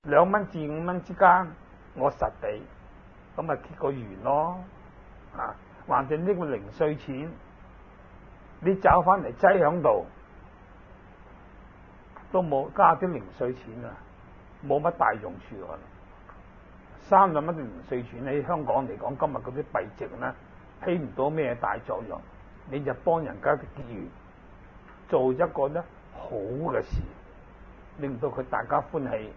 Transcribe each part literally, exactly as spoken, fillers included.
兩蚊至五蚊之間，我實地咁咪結個緣咯。啊，橫掂呢個零碎錢，你找翻嚟擠響度，都冇加啲零碎錢啊，冇乜大用處啊。三兩蚊嘅零碎錢喺香港嚟講，今日嗰啲幣值咧起唔到咩大作用，你就幫人家嘅結緣，做一個咧好嘅事，令到佢大家歡喜。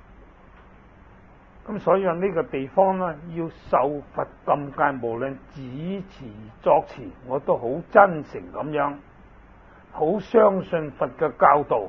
咁所以話呢個地方咧，要受佛禁戒，無論止持作持，我都好真誠咁樣，好相信佛嘅教導。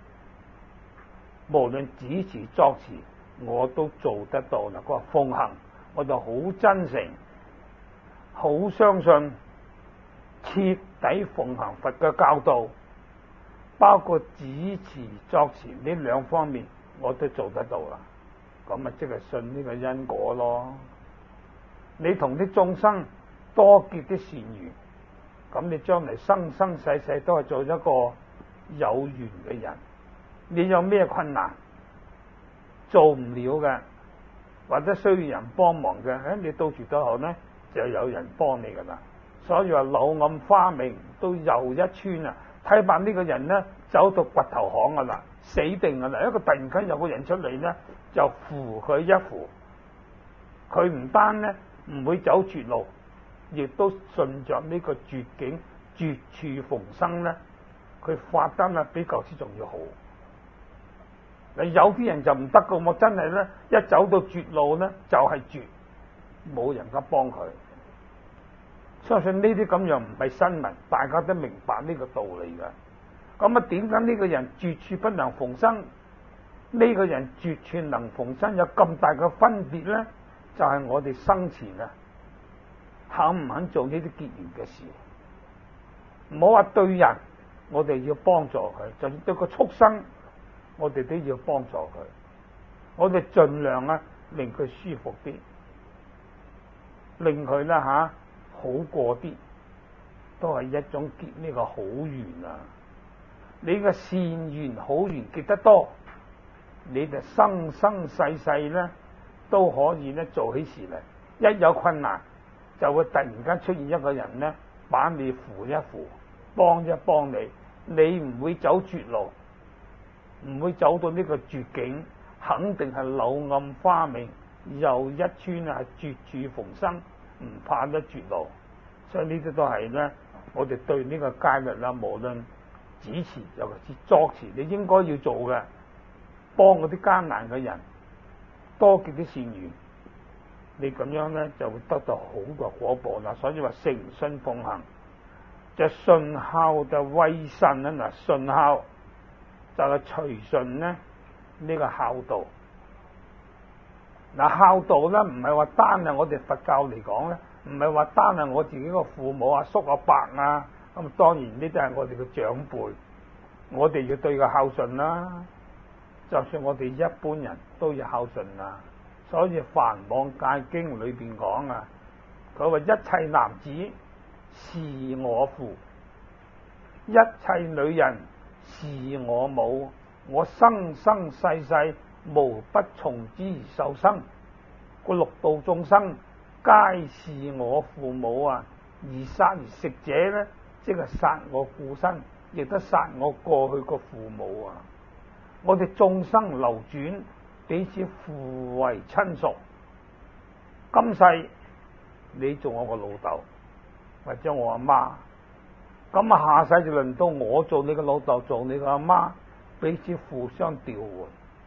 無論止持作持，我都做得到啦。佢話奉行，我就好真誠，好相信，徹底奉行佛嘅教導，包括止持作持呢兩方面，我都做得到啦。咁啊，即係信呢個因果咯。你同啲眾生多結啲善緣，咁你將來生生世世都係做一個有緣嘅人。你有咩困難做唔了嘅，或者需要人幫忙嘅，誒，你到時到後咧就有人幫你噶啦。所以話柳暗花明都又一村啊！睇怕呢個人咧走到掘頭巷噶啦，死定噶啦！一個突然間有個人出嚟咧，就扶佢一扶，佢唔單咧唔會走絕路，亦都順着呢個絕境絕處逢生咧，佢發得啊比舊時仲要好。你有啲人就唔得噶，我真係咧一走到絕路咧就係絕，冇人家幫佢。相信呢啲咁樣唔係新聞，大家都明白呢個道理噶。咁啊，點解呢個人絕處不能逢生？呢個人絕處能逢生有咁大嘅分別咧？就係我哋生前啊，肯唔肯做呢啲結緣嘅事？唔好話對人，我哋要幫助佢；就算對個畜生，我哋都要幫助佢。我哋盡量啊，令佢舒服啲，令佢啦吓好過啲，都係一種結呢個好緣啊！你嘅善緣好緣結得多，你就生生世世咧都可以咧做起事嚟。一有困難，就會突然間出現一個人咧，把你扶一扶，幫一幫你，你唔會走絕路，唔會走到呢個絕境，肯定係柳暗花明又一村啊，絕處逢生，唔怕得絕路。所以呢啲都係咧，我哋對呢個戒律啦，無論止持尤其是作持，你應該要做嘅，幫嗰啲艱難嘅人，多結啲善緣，你咁樣咧就會得到好嘅果報啦。所以話誠信奉行，就順孝就為慎啊！嗱，順孝就係隨順咧呢個孝道。嗱，孝道咧唔係話單係我哋佛教嚟講咧，唔係話單係我自己個父母阿叔阿伯啊，咁當然呢啲係我哋嘅長輩，我哋要對佢孝順啦。就算我哋一般人都要孝順啊。所以《梵網戒經》裏邊講啊，佢話一切男子是我父，一切女人是我母，我生生世世無不從之而受生。個六道眾生皆是我父母啊！而殺而食者咧，即係殺我故身，亦都殺我過去個父母啊！我哋眾生流轉，彼此互為親屬。今世你做我個老豆，或者我阿媽，咁啊下世就輪到我做你個老豆，做你個阿媽，彼此互相調換。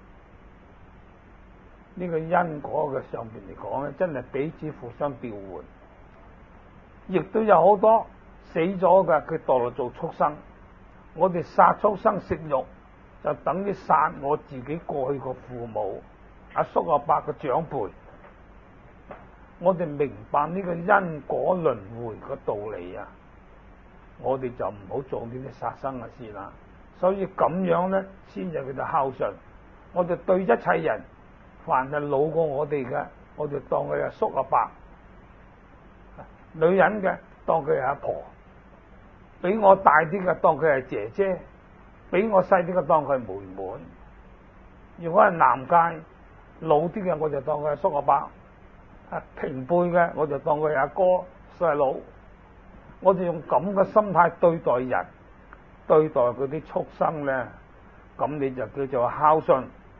呢個因果嘅上邊嚟講咧，真係彼此互相調換。亦都有好多死咗嘅，佢墮落做畜生。我哋殺畜生食肉，就等於殺我自己過去個父母、阿叔阿伯嘅長輩。我哋明白呢個因果輪迴嘅道理啊，我哋就唔好做呢啲殺生嘅事啦。所以咁樣咧，先至叫做孝順。我哋對一切人，凡係老過我哋嘅，我哋當佢係叔阿伯；女人嘅當佢係阿婆，比我大啲嘅當佢係姐姐，比我細啲嘅當佢係妹妹。如果係男界， 老啲嘅我就當佢係叔阿伯，啊平輩嘅我就當佢係阿哥細佬。我哋用咁嘅心態對待人，對待嗰啲畜生咧，咁你就叫做孝順，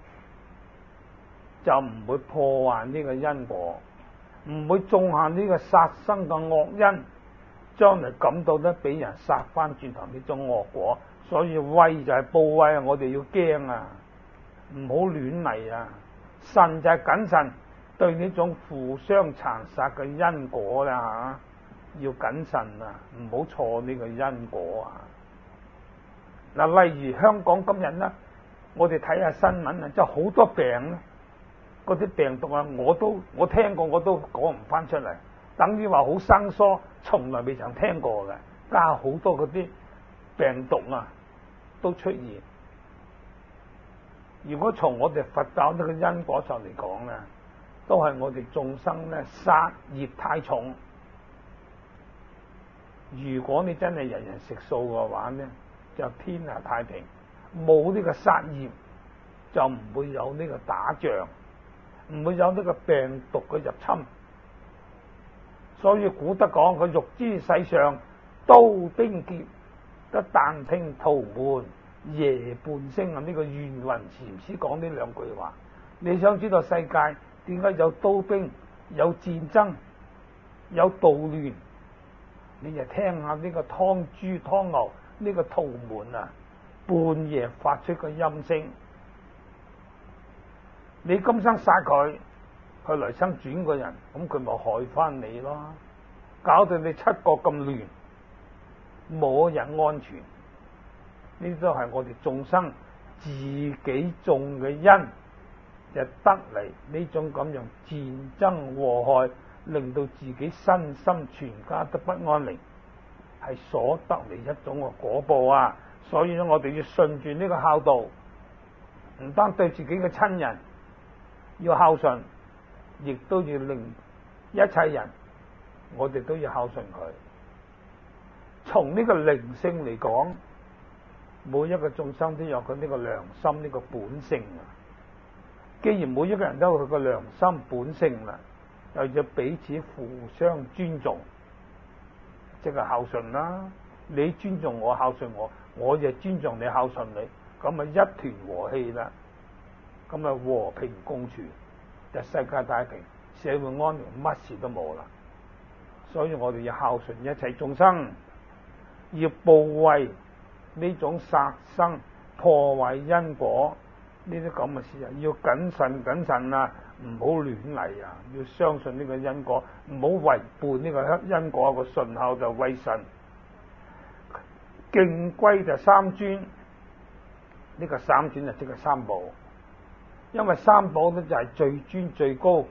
就唔會破壞呢個因果，唔會種下呢個殺生嘅惡因，將來感到咧俾人殺翻轉頭呢種惡果。所以威就係報威啊！我哋要驚啊，唔好亂嚟啊！慎就係謹慎，對呢種互相殘殺嘅因果啦嚇，要謹慎啊，唔好錯呢個因果啊！嗱，例如香港今日咧，我哋睇下新聞啊，即係好多病咧，嗰啲病毒啊，我都我聽過，我都講唔翻出嚟，等於話好生疏，從來未曾聽過嘅，加好多嗰啲病毒啊都出現。如果從我哋佛教呢個因果上嚟講咧，都係我哋眾生咧殺業太重。如果你真係人人食素嘅話咧，就天下太平，冇呢個殺業，就唔會有呢個打仗，唔會有呢個病毒嘅入侵。所以古德講佢欲知世上刀兵劫，得但聽屠門夜半聲啊！呢個願雲禪師講呢兩句話。你想知道世界點解有刀兵、有戰爭、有盜亂，你就聽下呢個劏豬劏牛呢個屠門啊，半夜發出個音聲。你今生殺佢，佢來生轉個人，咁佢咪害翻你咯？搞到你七國咁亂，冇人安全。呢啲都係我哋眾生自己種嘅因，就得嚟呢種咁樣戰爭禍害，令到自己身心全家都不安寧，係所得嚟一種嘅果報啊！所以咧，我哋要順住呢個孝道，唔單對自己嘅親人要孝順，亦都要令一切人，我哋都要孝順佢。從呢個靈性嚟講，每一個眾生都有佢呢個良心呢個本性啊！既然每一個人都有佢個良心本性啦，又要彼此互相尊重，即係孝順啦。你尊重我，孝順我，我就尊重你，孝順你，咁咪一團和氣啦，咁咪和平共處，就世界太平，社會安寧，乜事都冇啦。所以我哋要孝順一切眾生，要怖畏呢種殺生破壞因果呢啲咁嘅事啊，要謹慎謹慎啊，唔好亂嚟啊！要相信呢個因果，唔好違背呢個因果。個順孝就為神，敬歸就三尊。呢、這個三尊就即係三寶，因為三寶咧就係最尊最高。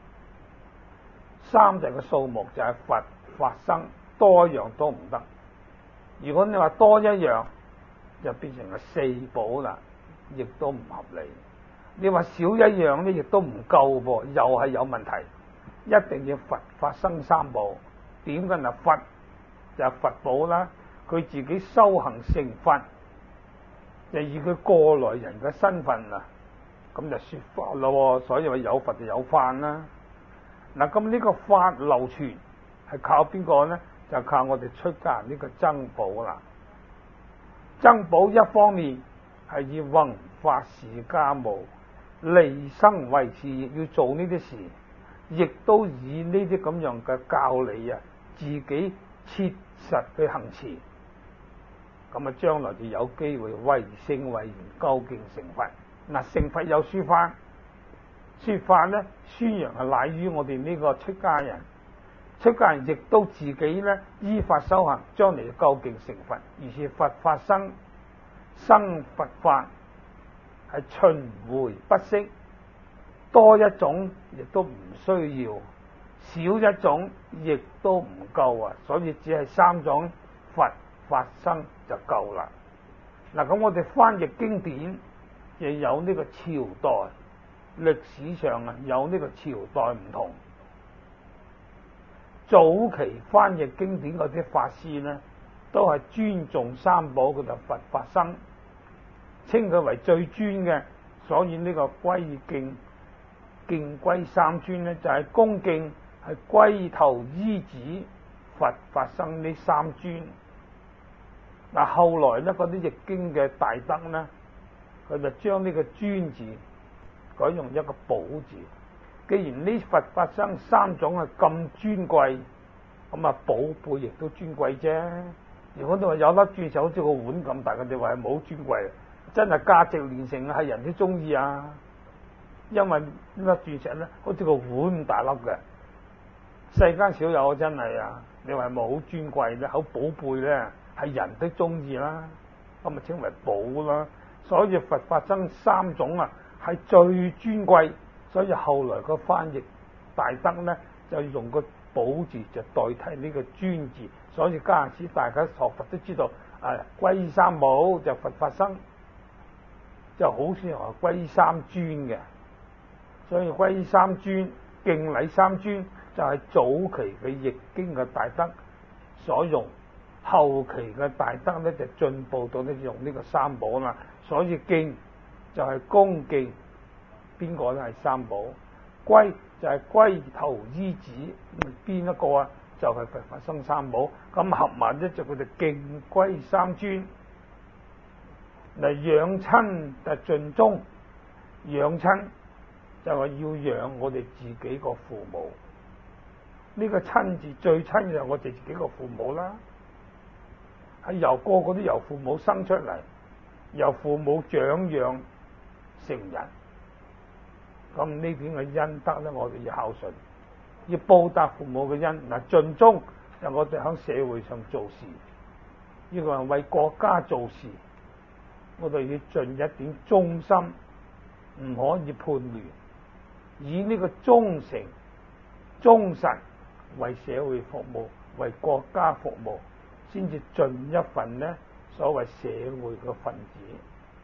三就係個數目，就係、是、佛法僧，多一樣都唔得。如果你話多一樣，就變成個四寶啦，亦都唔合理。你話少一樣咧，亦都唔夠噃，又係有問題。一定要佛法僧三寶。點解啊？佛就係佛寶啦，佢自己修行成佛，就以佢過來人嘅身份啊，咁就說法咯。所以話有佛就有法啦。嗱，咁呢個法流傳係靠邊個咧？就靠我哋出家人呢個僧寶啦。僧寶一方面係以弘法事家務、利生為事業，要做呢啲事，亦都以呢啲咁樣嘅教理啊，自己切實去行持，咁啊將來就有機會為聖為賢，究竟成佛。嗱，成佛有說法，說法咧宣揚係乃於我哋呢個出家人。出家人亦都自己咧依法修行，將嚟究竟成佛。而是佛法生，生佛法係循回不息，多一種亦都唔需要，少一種亦都唔夠啊！所以只係三種佛法生就夠啦。嗱，咁我哋翻譯經典亦有呢個朝代，歷史上啊有呢個朝代唔同。早期翻譯經典嗰啲法師呢，都係尊重三寶，佢就佛法僧，稱佢為最尊嘅，所以呢個歸敬敬歸三尊咧，就係、是、恭敬係歸頭依止佛法僧呢三尊。嗱，後來咧嗰啲譯經嘅大德咧，佢就將呢個尊字改用一個寶字。既然呢佛法僧三種係咁尊貴，咁啊寶貝亦都尊貴啫。如果你話有粒鑽石好似個碗咁大嘅，你話係冇尊貴，真係價值連城，係人都中意啊！因為呢粒鑽石咧，好似個碗咁大粒嘅，世間少有，真係啊！你話係咪好尊貴咧？好寶貝咧，係人都中意啦，咁咪稱為寶啦。所以佛法僧三種啊，係最尊貴。所以後來個翻譯大德咧，就用個寶字就代替呢個尊字。所以家陣時大家學佛都知道，啊皈依三寶就佛法僧，就好似話皈依三尊嘅。所以皈依三尊、敬禮三尊就係早期嘅譯經嘅大德所用，後期嘅大德咧就進步到咧用呢個三寶啦。所以敬就係恭敬，邊個都係三寶。歸就係歸頭依止，邊一個啊？就係佛法僧三寶。咁合埋咧就佢哋敬歸三尊。嚟養親就盡忠，養親就係要養我哋自己個父母。呢、這個親字最親就係我哋自己個父母啦。係由個個都由父母生出嚟，由父母長養成人。咁呢邊嘅恩德咧，我哋要孝順，要報答父母嘅恩。嗱，盡忠就我哋喺社會上做事，呢個係為國家做事，我哋要盡一點忠心，唔可以叛亂，以呢個忠誠、忠實為社會服務，為國家服務，先至盡一份呢所謂社會嘅分子。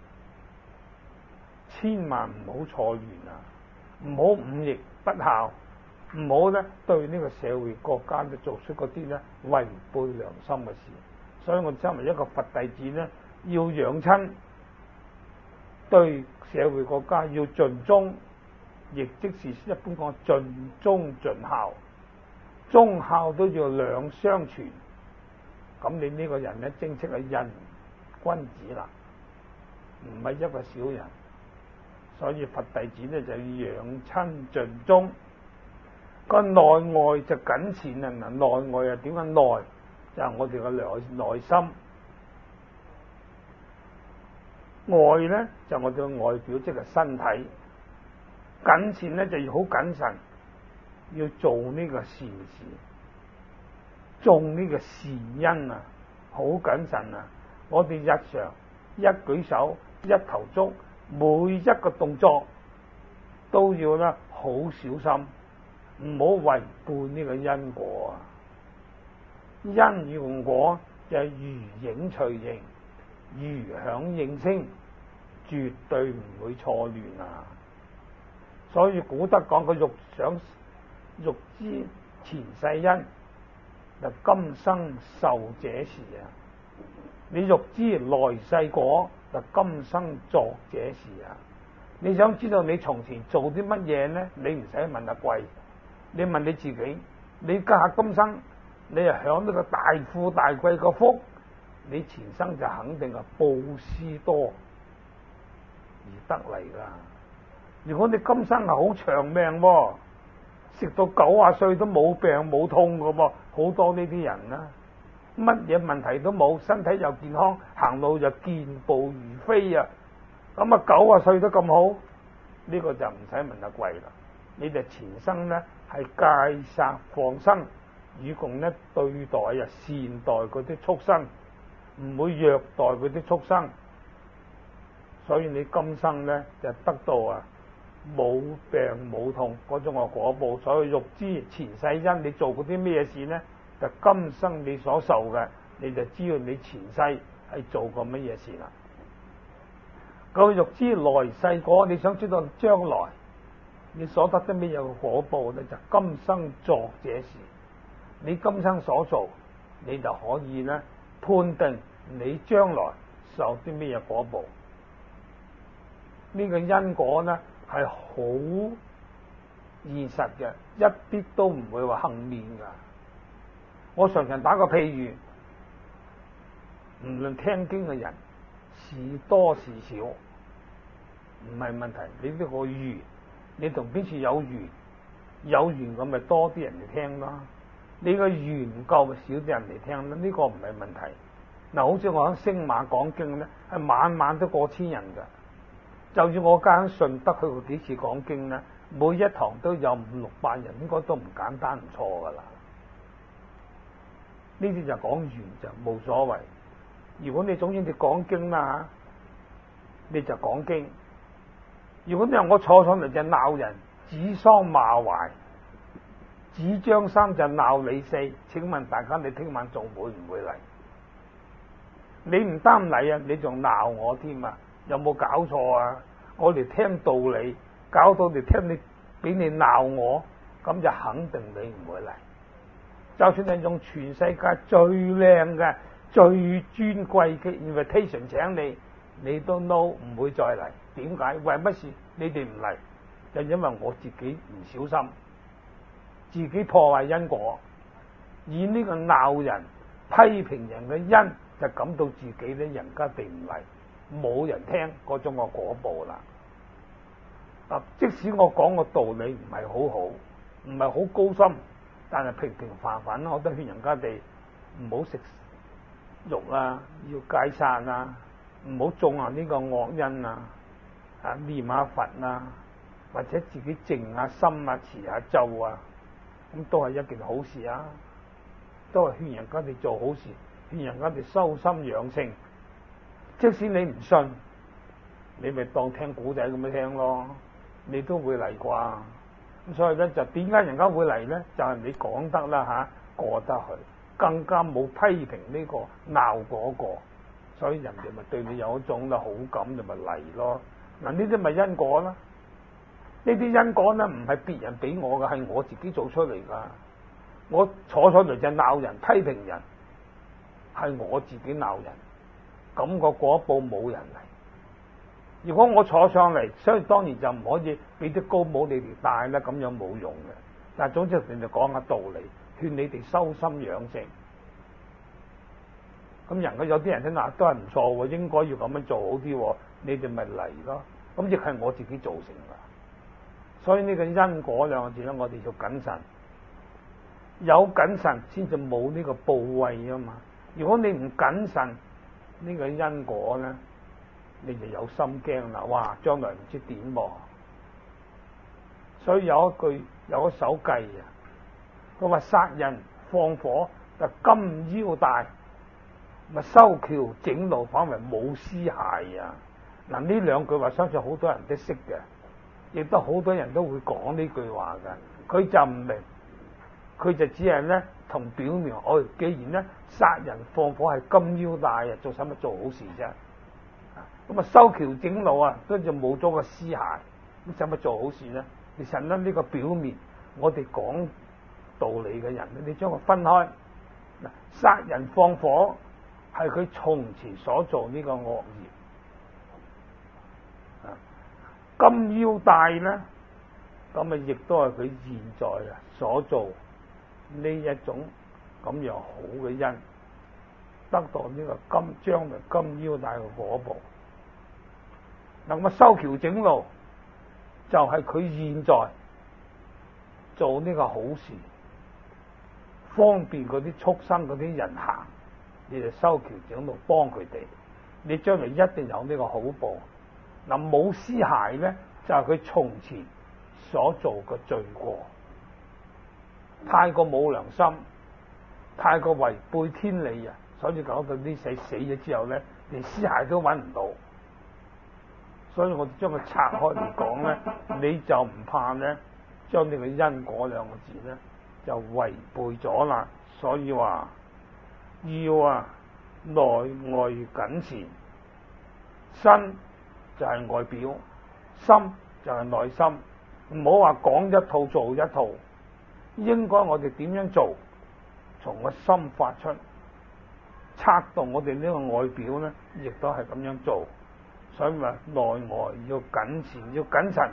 千萬唔好錯亂啊！唔好忤逆不孝，唔好咧對呢個社會國家咧做出嗰啲咧違背良心嘅事。所以我作為一個佛弟子咧，要養親，對社會國家要盡忠，亦即是一般講盡忠盡孝，忠孝都要兩相全。咁你呢個人咧正式係人君子啦，唔係一個小人。所以佛弟子咧就要養親盡忠，個內外就謹慎啊！嗱，內外啊點解內？就係、是、我哋嘅內內心，外咧就係、我哋嘅外表，即係身體。謹慎咧就要好謹慎，要做呢個善事，種呢個善因啊，好謹慎啊！我哋日常一舉手一投足，每一個動作都要咧好小心，唔好違背呢個因果啊！因與果就係如影隨形，如響應聲，絕對唔會錯亂啊！所以古德講佢欲想欲知前世因，就今生受這事啊！你欲知來世果，就今生作這事啊！你想知道你從前做啲乜嘢呢？你唔使問阿貴，你問你自己。你家下今生你係享呢個大富大貴個福，你前生就肯定係布施多而得嚟噶。如果你今生係好長命喎，食到九啊歲都冇病冇痛噶噃，好多呢啲人啦，乜嘢問題都冇，身體又健康，行路又健步如飛啊！咁啊九啊歲都咁好，呢個就唔使問阿貴啦。你哋前生咧係戒殺放生，以共咧對待啊善待嗰啲畜生，唔會虐待嗰啲畜生，所以你今生咧就得到啊冇病冇痛嗰種嘅果報。所以欲知前世因，你做嗰啲咩事呢？就今生你所受嘅，你就知道你前世係做過乜嘢事啦。咁欲知來世果，你想知道將來你所得啲咩嘢嘅果報咧，就今生作這事。你今生所做，你就可以咧判定你將來受啲咩嘢果報。呢個因果呢係好現實嘅，一啲都唔會話幸免噶。我常常打個譬喻，唔論聽經嘅人是多是少，唔係問題。你呢個緣，你同邊處有緣，有緣咁咪多啲人嚟聽咯。你個緣唔夠咪少啲人嚟聽咯。呢個唔係問題。嗱，好似我喺星馬講經咧，係晚晚都過千人噶。就算我家喺順德去過幾次講經咧，每一堂都有五六百人，應該都唔簡單唔錯噶啦。呢啲就講緣就冇所謂。如果你總之你講經啦，你就講經。如果你話我坐上嚟就鬧人，指桑罵槐，指張三就鬧李四，請問大家你聽晚仲會唔會嚟？你唔單嚟啊，你仲鬧我添啊？有冇搞錯啊？我哋聽道理，搞到你聽你俾你鬧我，咁就肯定你唔會嚟。就算係用全世界最靚嘅、最尊貴嘅 invitation 請你，你都 no 唔會再嚟。點解？為乜事你哋唔嚟？就因為我自己唔小心，自己破壞因果，以呢個鬧人、批評人嘅因，就感到自己咧人家哋唔嚟，冇人聽嗰種個果報啦。啊，即使我講個道理唔係好好，唔係好高深，但係平平凡凡我都勸人家哋唔好食肉啊，要戒殺啊，唔好種下呢個惡因啊，啊念下佛啊，或者自己靜下心啊，持下咒啊，咁都係一件好事啊，都係勸人家哋做好事，勸人家哋修心養性。即使你唔信，你咪當聽古仔咁樣聽咯，你都會嚟啩。咁所以咧，就點解人家會嚟咧？就係、是、你講得啦吓、啊，過得去，更加冇批評呢、這個鬧嗰個，所以人哋咪對你有一種嘅好感，就咪嚟咯。嗱，呢啲咪因果啦。呢啲因果咧唔係別人俾我嘅，係我自己做出嚟噶。我坐上嚟就鬧人、批評人，係我自己鬧人，咁個果報冇人嚟。如果我坐上嚟，所以當然就唔可以俾啲高帽你哋戴啦，咁樣冇用嘅。但係總之人哋講下道理，勸你哋修心養性。咁人家有啲人聽嗱都係唔錯喎，應該要咁樣做好啲，你哋咪嚟咯。咁亦係我自己造成噶。所以呢個因果兩個字咧，我哋要謹慎，有謹慎先至冇呢個怖畏啊嘛。如果你唔謹慎呢個因果咧，你就有心驚啦。哇，將來唔知點喎。所以有一句有一首偈啊，佢話殺人放火就金腰帶，咪修橋整路反為冇屍骸啊。嗱，呢兩句話相信好多人都識嘅。亦都好多人都會講呢句話㗎，佢就唔明，佢就只係咧同表面，哦，既然咧殺人放火係金腰帶啊，做使乜做好事啫？咁啊修橋整路啊，都就冇咗個屍骸，咁使乜做好事咧？其實咧呢個表面，我哋講道理嘅人，你將佢分開，嗱，殺人放火係佢從前所做呢個惡業。金腰帶咧，咁啊亦都係佢現在啊所做呢一種咁樣好嘅因，得到呢個金將來金腰帶嘅果報。嗱，咁啊修橋整路就係佢現在做呢個好事，方便嗰啲畜生嗰啲人行，你就修橋整路幫佢哋，你將來一定有呢個好報。嗱，冇屍骸咧，就係、是、佢從前所做嘅罪過，太過冇良心，太過違背天理啊！所以搞到啲死死咗之後咧，連屍骸都揾唔到。所以我哋將佢拆開嚟講咧，你就唔怕咧，將呢個因果兩個字咧就違背咗啦。所以話要啊內外謹善，身就係外表，心就係內心，唔好話講一套做一套，應該我哋點樣做，從個心發出，策動我哋呢個外表咧，亦都係咁樣做。所以話內外要謹善，要謹慎，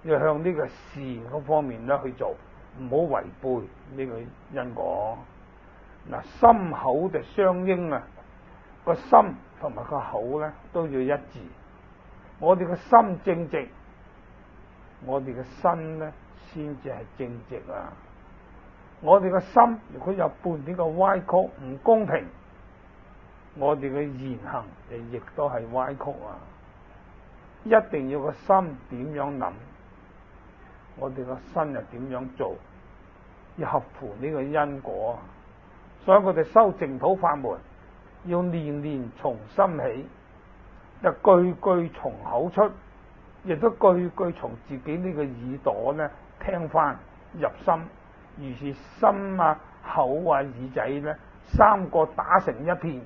要向呢個善嗰方面咧去做，唔好違背呢個因果。嗱，心口就相應啊，個心同埋個口咧都要一致。我哋個心正直，我哋嘅身咧先至係正直啊！我哋個心如果有半點個歪曲唔公平，我哋嘅言行亦都係歪曲啊！一定要個心點樣諗，我哋個身又點樣做，要合乎呢個因果。所以我哋修淨土法門，要念念從心起，就句句從口出，亦都句句從自己呢個耳朵咧聽翻入心。於是心啊、口啊、耳仔咧三個打成一片，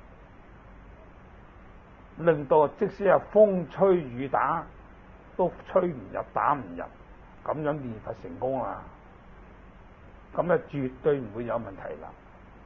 令到即使係風吹雨打都吹唔入、打唔入，咁樣念佛成功啊！咁啊絕對唔會有問題啦。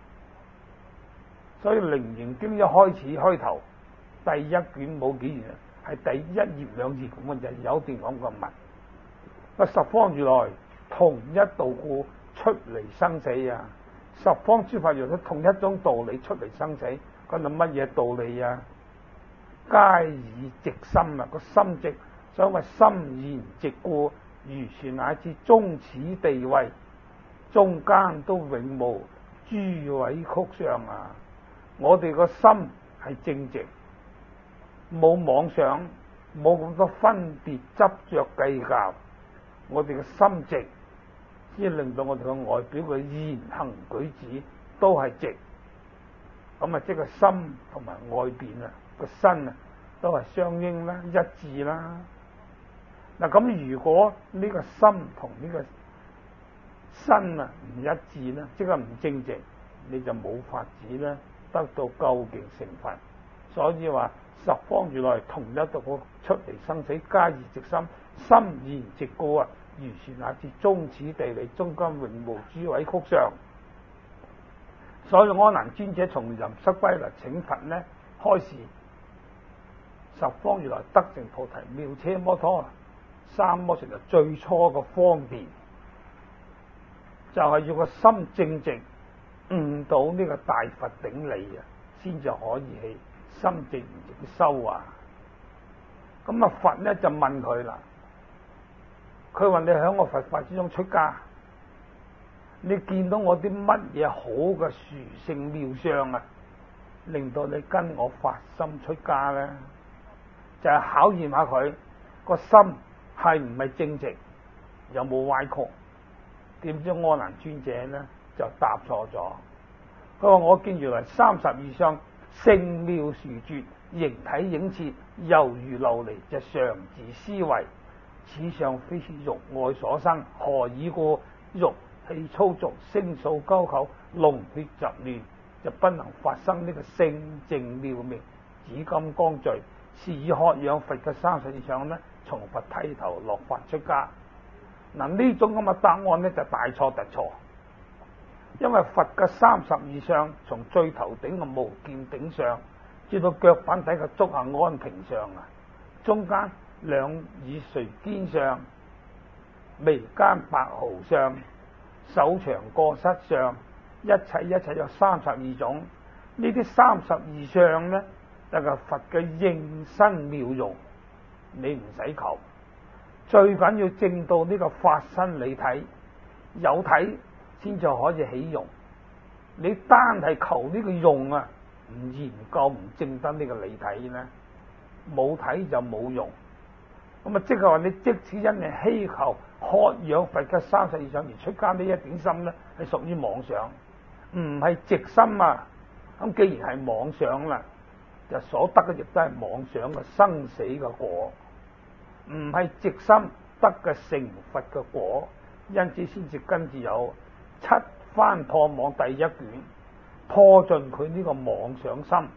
所以《楞嚴經》一開始開頭第一卷冇幾頁，係第一頁兩頁咁嘅，就有段講個文。啊，十方如來同一道故出離生死啊！十方諸佛用咗同一種道理出離生死，嗰度乜嘢道理啊？皆以直心啊，個心直，所謂心言直故，如是乃至終此地位，中間都永無諸位曲相啊！我哋個心係正直，冇妄想，冇咁多分別執着計較，我哋個心直，先令到我哋個外表嘅言行舉止都係直。咁啊，即係心同埋外邊啊個身啊都係相應啦，一致啦。嗱，咁如果呢個心同呢個身啊唔一致咧，即係唔正直，你就冇法子咧得到究竟成佛。所以話十方如來同一道出離生死，皆以直心，心言直故啊！如是乃至終此地理，中間永無諸位曲相。所以阿難尊者從吟塞歸嚟請佛呢，開示十方如來得成菩提妙車摩托三摩成就最初個方便，就係、是、要個心正直，悟到呢個大佛頂理啊，先至可以去心正唔直修啊。咁啊，佛呢就問佢啦，佢話你喺我佛法之中出家，你見到我啲乜嘢好嘅殊勝妙相啊，令到你跟我發心出家咧？就係、是、考驗下佢個心係唔係正直，有冇歪曲？點知阿難尊者咧就答錯咗。佢話我見如來三十二相，聖妙殊絕，形體影切，猶如琉璃，就常自思維，此相非欲愛所生，何以故？欲氣粗俗，聲數溝口，膿血雜亂，就不能發生呢個聖淨妙明紫金剛聚。是以渴仰佛嘅三十二相呢，從佛剃頭落髮出家。嗱，呢種咁嘅答案呢，就大錯特錯，因為佛嘅三十二相，從最頭頂嘅無見頂相，至到腳板底嘅足下安平相啊，中間兩耳垂肩相、眉間白毫相、手長過膝相，一切一切有三十二種。呢啲三十二相呢，就係佛嘅應身妙用，你唔使求，最緊要證到呢個法身理體，有體先至可以起用。你單係求呢個用啊，唔研究唔證得呢個理體呢，冇體就冇用。咁啊，即係話你即使因你希求渴仰佛嘅三十二相而出家呢一點心呢，係屬於妄想，唔係直心啊。咁既然係妄想啦，就所得嘅亦都係妄想嘅生死嘅果，唔係直心得嘅成佛嘅果。因此先至跟住有七番破妄第一卷，破盡佢呢個妄想心。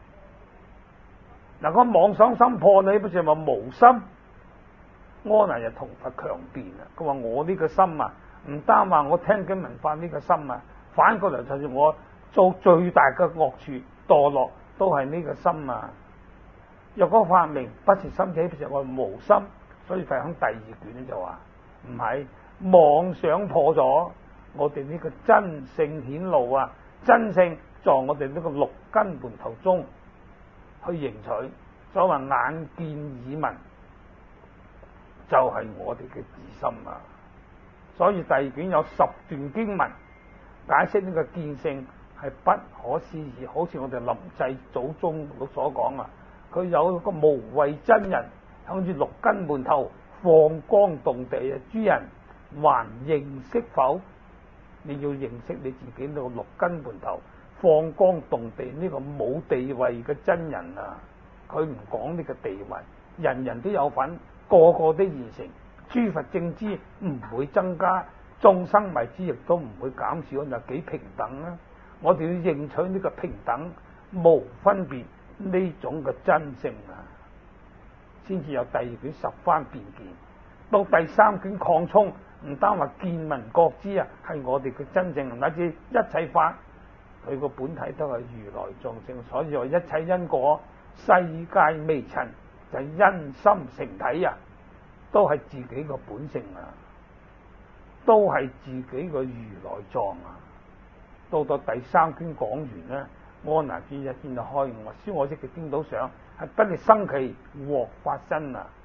嗱，個妄想心破，你不是話無心？阿難又同佛強辯啦，佢話我呢個心啊，唔單話我聽經聞法呢個心啊，反過嚟就算我做最大嘅惡處墮落，都係呢個心啊。若果發明不是心起，就係我無心， 所以睇響第二卷咧就話唔係妄想破咗，我哋呢個真性顯露啊，真性在我哋呢個六根門頭中去迎取，所謂眼見耳聞就係、是、我哋嘅自心啊。所以第二卷有十段經文解釋呢個見性係不可思議，好似我哋臨濟祖宗所講啊，佢有個無畏真人向住六根門頭放光動地啊！諸人還認識否？你要認識你自己呢個六根門頭放光動地呢個冇地位嘅真人啊！佢唔講呢個地位，人人都有份，個個都現成。諸佛正知唔會增加，眾生迷之亦都唔會減少，就幾平等啊！我哋要認取呢個平等無分別呢種嘅真性啊，先至有第二卷十番辨見。到第三卷擴充，唔單話見聞覺知啊，係我哋嘅真正，乃至一切法佢個本體都係如來藏性，所以話一切因果世界微塵就係因心成體啊，都係自己個本性啊，都係自己個如來藏啊。到到第三卷講完呢，安那見一見就開悟，燒我識嘅顛倒想係不力生期獲法身啊！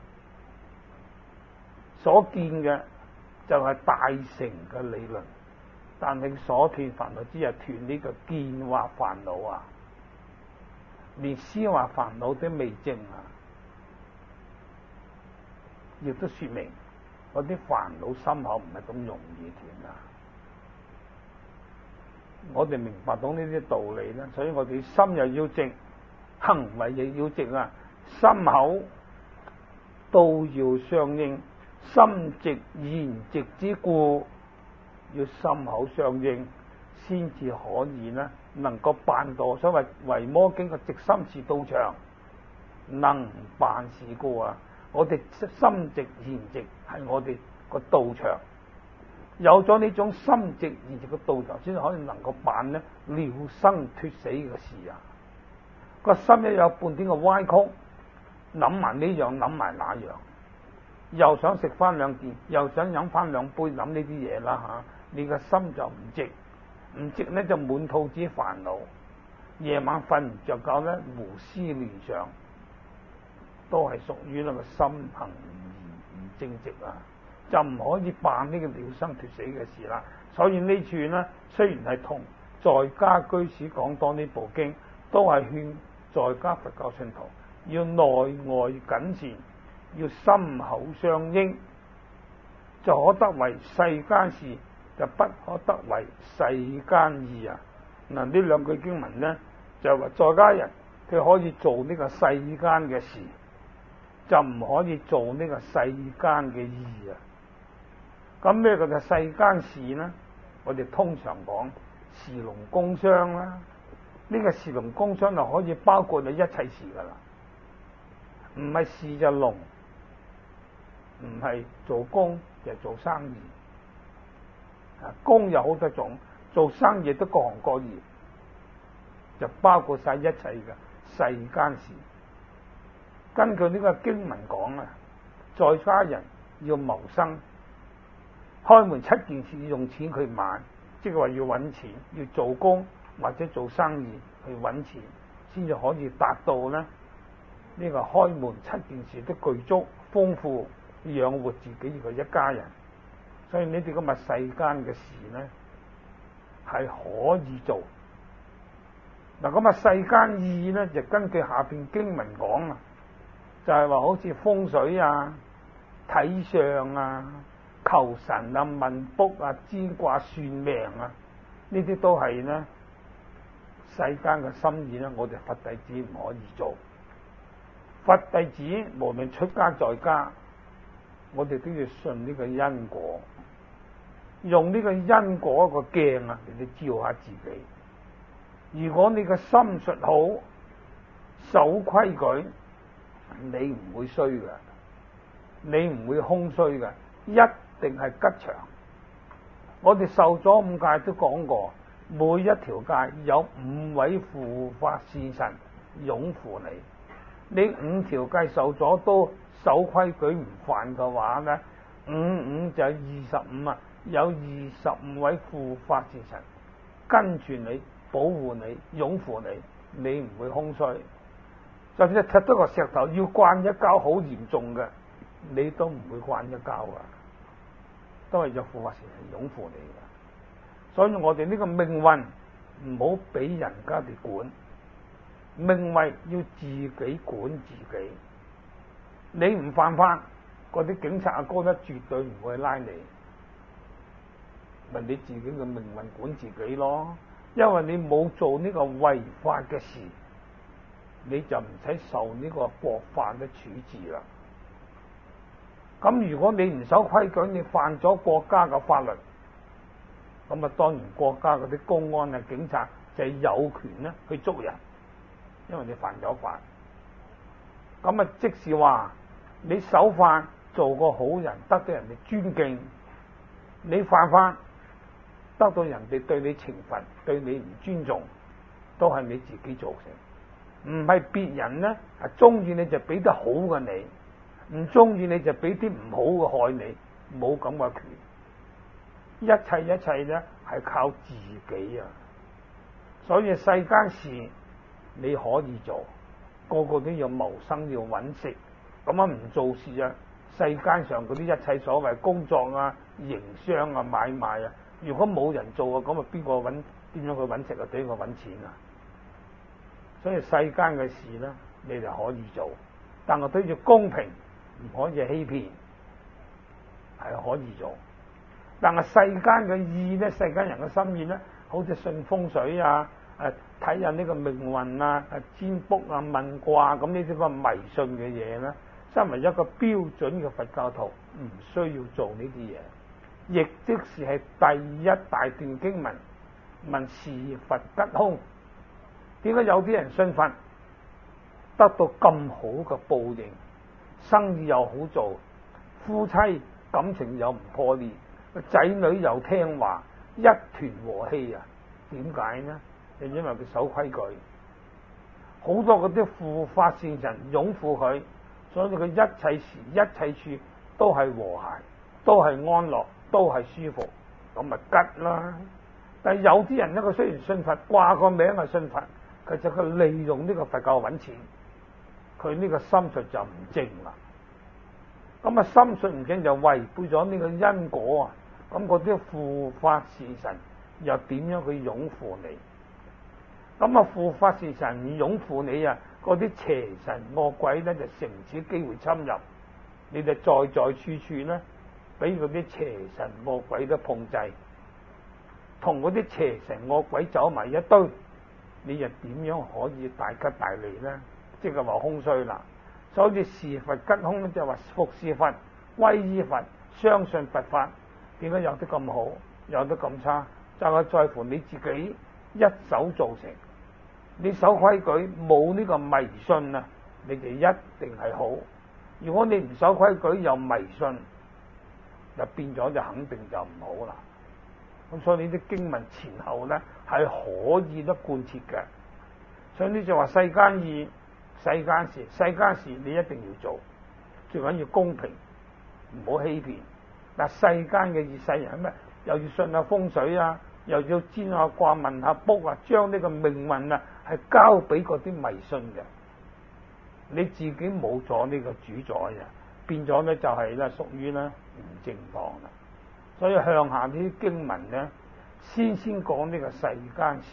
所見嘅就係大乘嘅理論，但係所斷煩惱之日斷呢個見惑煩惱啊，連思惑煩惱都未證啊，亦都說明嗰啲煩惱心口唔係咁容易斷啊！我哋明白到呢啲道理啦，所以我哋心又要直，行為亦要直啊，心口都要相應。心直言直之故，要心口相應，先至可以呢，能夠辦到所謂維摩經嘅直心是道場，能辦事故啊！我哋心直言直係我哋個道場，有咗呢種心直言直嘅道場，先至可以能夠辦呢了生脫死嘅事啊！個心一有半點嘅歪曲，諗埋呢樣諗埋那樣。又想食翻兩件，又想飲翻兩杯，諗呢啲嘢啦吓，你個心就唔直，唔直咧就滿肚子煩惱，夜晚瞓唔着覺咧，胡思亂想，都係屬於呢個心行唔正直啊，就唔可以辦呢個了生脫死嘅事啦。所以呢處呢，雖然係同在家居士講多呢部經，都係勸在家佛教信徒要內外謹慎。要心口相應，就可得為世間事，就不可得為世間義啊！嗱，呢兩句經文呢，就話在家人佢可以做呢個世間嘅事，就唔可以做呢個世間嘅義啊！咁咩叫做世間事呢？我哋通常講事農工商啦，呢、這個事農工商就可以包括你一切事噶啦，唔係事就農。唔係做工就做生意，啊，工有好多種，做生意都各行各業，就包括晒一切嘅世間事。根據呢個經文講啊，在家人要謀生，開門七件事要用錢去買，即係話要揾錢，要做工或者做生意去揾錢，先至可以達到咧呢、呢個開門七件事都具足豐富。養活自己個一家人，所以呢啲咁嘅世間嘅事呢係可以做。嗱，咁啊世間義呢就根據下邊經文講啊，就係話好似風水啊、睇相啊、求神啊、問卜啊、占卦算命啊，呢啲都係呢世間嘅心意呢，我哋佛弟子唔可以做。佛弟子無論出家在家，我哋都要信呢個因果，用呢個因果一個鏡啊嚟照下自己。如果你個心術好，守規矩，你唔會衰㗎，你唔會空衰㗎，一定係吉祥。我哋受咗五戒都講過，每一條戒有五位護法善神擁護你， 你五條計受咗都守規矩唔犯嘅話咧，五五就二十五啊，有二十五位護法善神跟住你，保護你，擁護你，你唔會空虛。就算踢多個石頭要慣一跤好嚴重嘅，你都唔會慣一跤噶，都係有護法善神擁護你嘅。所以我哋呢個命運唔好俾人家哋管，命運要自己管自己。你唔犯法，嗰啲警察阿哥咧絕對唔會拉你，咪你自己嘅命運管自己咯。因為你冇做呢個違法嘅事，你就唔使受呢個國法嘅處置啦。咁如果你唔守規矩，你犯咗國家嘅法律，咁啊當然國家嗰啲公安啊警察就係有權咧去捉人，因為你犯咗法。咁啊即是話你守法做個好人，得到人哋尊敬；你犯法得到人哋對你懲罰，對你唔尊重，都係你自己造成，唔係別人咧係中意你就俾得好嘅你，唔中意你就俾啲唔好嘅害你，冇咁嘅權。一切一切咧係靠自己啊！所以世間事你可以做，個個都要謀生要揾食，咁啊唔做事啊，世間上嗰啲一切所謂工作啊、營商啊、買賣啊，如果冇人做啊，咁啊邊個揾點樣去揾食啊？點樣揾錢啊？所以世間嘅事咧，你就可以做，但係都要公平，唔可以欺騙，係可以做。但係世間嘅意咧，世間人嘅心意咧，好似信風水啊、誒睇下呢個命運啊、誒占卜啊、問卦咁呢啲咁迷信嘅嘢咧，身為一個標準嘅佛教徒，唔需要做呢啲嘢。亦即是係第一大段經文問是佛吉凶，點解有啲人信佛得到咁好嘅報應，生意又好做，夫妻感情又唔破裂，仔女又聽話，一團和氣啊？點解呢？就因為佢守規矩，好多嗰啲護法善神擁護佢，所以佢一切時一切處都係和諧，都係安樂，都係舒服，咁咪吉啦。但係有啲人咧，佢雖然信佛，掛個名係信佛，其實佢利用呢個佛教揾錢，佢呢個心術就唔正啦。咁啊，心術唔正就違背咗呢個因果啊！咁嗰啲護法善神又點樣去擁護你？咁啊，護法善神唔擁護你啊，嗰啲邪神惡鬼咧就乘此機會侵入，你就在在處處咧俾嗰啲邪神惡鬼都碰制，同嗰啲邪神惡鬼走埋一堆，你又點樣可以大吉大利咧？即係話空虛啦。所以是佛吉凶咧，就話服侍佛、皈依佛、相信佛法，點解有得咁好，有得咁差？就係在乎你自己一手造成。你守規矩，冇呢個迷信啊，你哋一定係好。如果你唔守規矩又迷信，就變咗就肯定就唔好啦。咁所以呢啲經文前後咧係可以得貫徹嘅。所以呢就話世間義、世間事、世間事你一定要做，最緊要公平，唔好欺騙。嗱，世間嘅義世人咩？又要信下風水啊，又要占下卦、問下卜啊，將呢個命運啊係交俾嗰啲迷信嘅。你自己冇咗呢個主宰啊，變咗咧就係咧屬於咧唔正當啦。所以向下呢啲經文咧，先先講呢個世間事，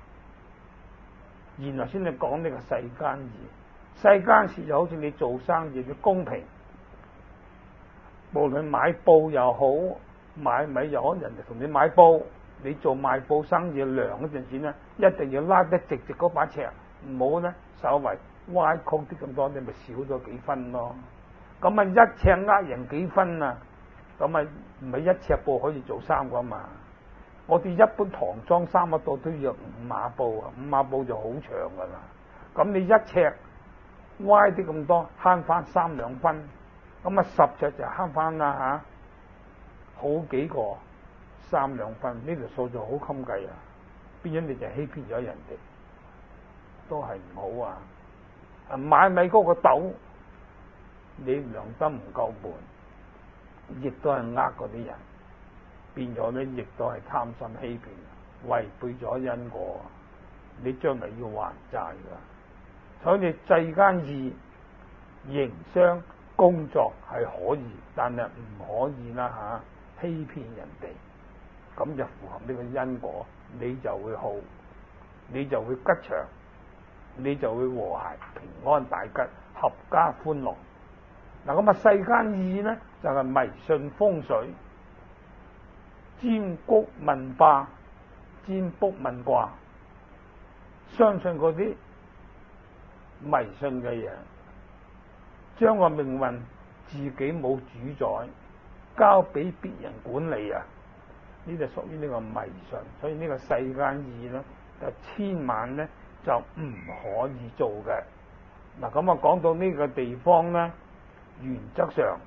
然後先至講呢個世間義。世間事就好似你做生意嘅公平，無論買布又好，買米又好，人哋同你買布，你做賣布生意量嗰陣時咧，一定要拉得直直嗰把尺，唔好咧稍為歪曲啲咁多，你咪少咗幾分咯。咁啊一尺呃人幾分啊？咁啊唔係一尺布可以做衫噶嘛？我哋一般唐裝衫一度都要五碼布啊，五碼布就好長噶啦。咁你一尺歪啲咁多，慳翻三兩分，咁啊十尺就慳翻啦吓，好幾個三兩分，呢條數就好襟計啊！變咗你就欺騙咗人哋，都係唔好啊！ 買米嗰個斗，你良心唔夠半，亦都係呃嗰啲人，變咗咧，亦都係貪心欺騙，違背咗因果，你將來要還債噶。所以你世間意營商工作係可以，但係唔可以啦吓，欺騙人哋，咁就符合呢個因果，你就會好，你就會吉祥，你就會和諧平安大吉，合家歡樂。嗱，咁啊世間意呢，就係、是、迷信風水、占卜問卦、占卜問卦，相信嗰啲迷信嘅嘢，將個命運自己冇主宰，交俾別人管理啊！呢就屬於呢個迷信，所以呢個世間意呢，就千萬呢就唔可以做嘅。嗱，咁啊講到呢個地方呢，原則上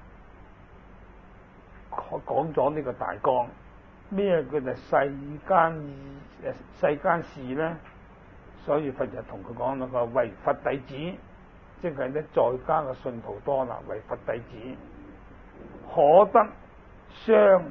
講咗呢個大綱，咩叫做世間意？世間事呢？所以佛就同佢講啦，佢話為佛弟子，即係咧在家嘅信徒多啦，為佛弟子可得相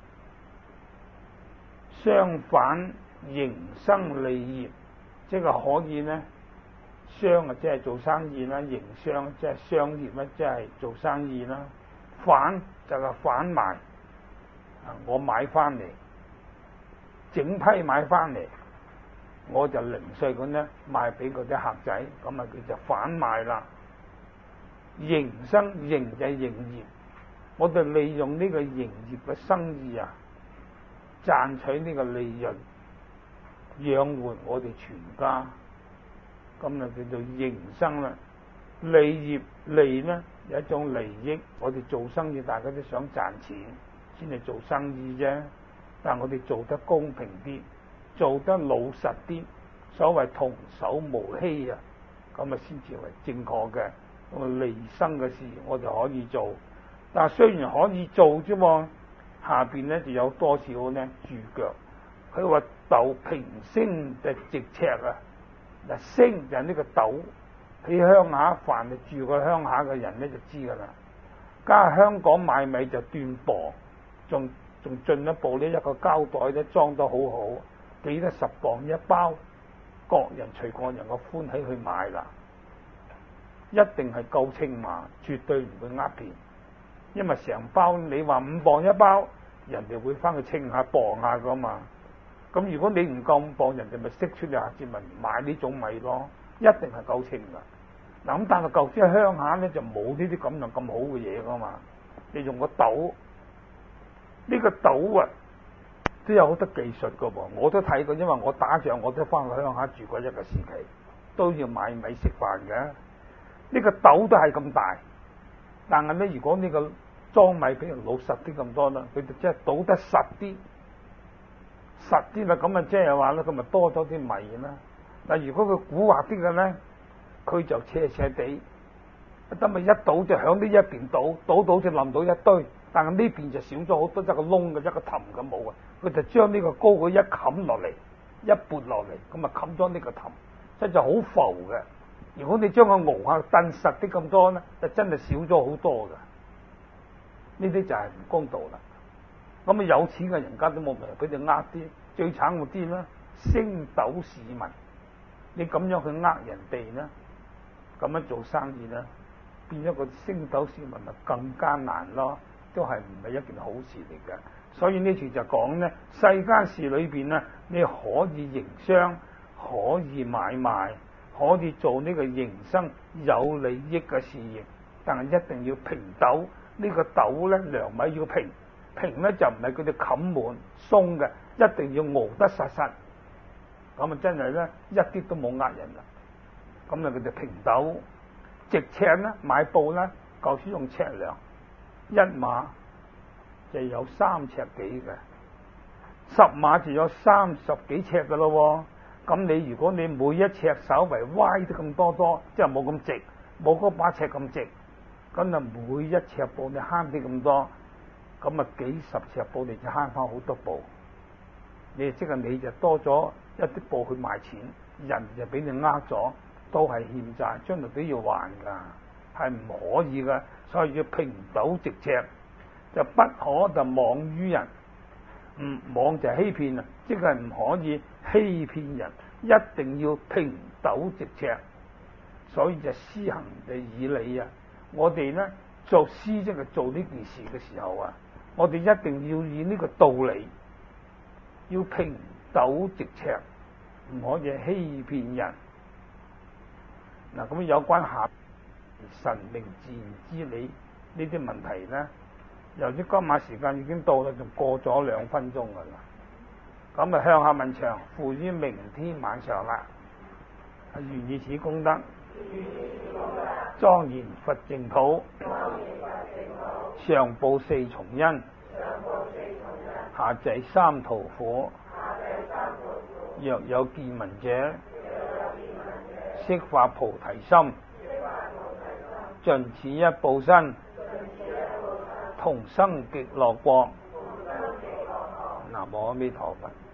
相反營生利業，即係可以呢商啊，即係做生意啦；營商即係商業啦，即係做生意啦。反就係販賣，我買翻嚟，整批買翻嚟，我就零碎咁咧賣俾嗰啲客仔，咁啊叫做販賣啦。營生營就係營業，我哋利用呢個營業嘅生意啊，賺取呢個利潤，養活我哋全家，咁啊叫做營生啦。利業利呢有一種利益，我哋做生意大家都想賺錢先係做生意啫，但我哋做得公平啲，做得老實啲，所謂童叟無欺啊，咁啊先至為正確嘅。咁啊利生嘅事我哋可以做，但係雖然可以做啫嘛，下邊咧就有多少呢注腳？佢話斗平升就直尺啊，嗱升就係呢個斗。喺鄉下，凡係住過鄉下嘅人咧就知噶啦。加香港買米就斷磅，仲仲進一步呢一個膠袋咧裝得好好，幾得十磅一包，各人隨個人個歡喜去買啦。一定係夠稱碼，絕對唔會呃騙。因為成包你話五磅一包，人哋會翻去稱下磅下噶嘛。咁如果你唔夠五磅，人哋咪釋出嚟下次咪買呢種米咯。一定係夠稱噶。嗱咁，但係舊時喺鄉下咧就冇呢啲咁樣咁好嘅嘢噶嘛。你用個斗，呢個斗啊都有好多技術噶噃。我都睇過，因為我打仗我都翻去鄉下住過一個時期，都要買米食飯嘅。呢個斗都係咁大，但係咧如果呢個裝米比人老實啲咁多啦，佢就即係倒得實啲，實啲啦，咁啊即係話咧，佢咪多咗啲米啦。但如果佢古惑啲嘅咧，佢就斜斜地，得咪一倒就響呢一邊倒，倒倒就冧到一堆，但係呢邊就少咗好多，一個窿嘅一個氹咁冇啊。佢就將呢個高嘅一冚落嚟，一撥落嚟，咁啊冚咗呢個氹，即係就好浮嘅。如果你將個熬下燉實啲咁多咧，就真係少咗好多嘅。呢啲就係唔公道啦。咁啊有錢嘅人家都冇命俾你呃啲，最慘嗰啲咧，升斗市民。你咁樣去呃人哋呢，咁樣做生意呢，變咗個升斗市民就更加難咯，都係唔係一件好事嚟嘅。所以呢處就講呢，世間事裏邊呢，你可以營商，可以買賣，可以做呢個營生有利益嘅事業，但係一定要平斗。呢、這個斗呢，量米要平，平呢就唔係佢哋冚滿鬆嘅，一定要熬得實實。咁啊，真係咧，一啲都冇呃人啦。咁啊，佢哋平斗直尺咧，買布咧，舊時用尺量，一碼就有三尺幾嘅，十碼就有三十幾尺嘅咯。咁你如果你每一尺稍為歪啲咁多多，即係冇咁直，冇嗰把尺咁直，咁啊每一尺布你慳啲咁多，咁啊幾十尺布你就慳翻好多布。你即係你就多咗一啲布去賣錢，人就俾你呃咗， 都係欠債，將來都要還噶，係唔可以噶。所以要平斗直尺，就不可就妄於人。唔妄就欺騙啊，即係唔可以欺騙人，一定要平斗直尺。所以就施行就以理啊。我哋呢作施即係做呢件事嘅時候啊，我哋一定要以呢個道理，要平斗直尺，唔可以欺騙人。嗱，咁有關下神明自然之理呢啲問題呢，由於今晚時間已經到啦，仲過咗兩分鐘噶啦，咁啊向下文長付於明天晚上啦。願以此功德，莊嚴佛淨土，上報四重恩，下濟三途苦。若有見聞者，悉發菩提心，盡此一報身，同生極樂國。南無阿彌陀佛。